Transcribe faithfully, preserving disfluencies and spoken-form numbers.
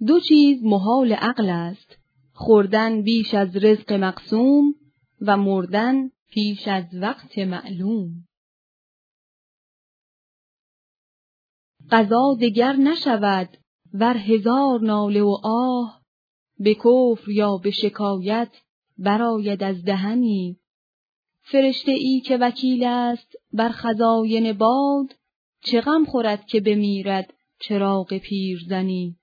دو چیز محال عقل است، خوردن بیش از رزق مقسوم و مردن پیش از وقت معلوم. قضا دگر نشود ور هزار ناله و آه، به کفر یا به شکایت برآید از دهنی. فرشته ای که وکیل است بر خزاین باد، چه غم خورد که بمیرد چراغ پیرزنی.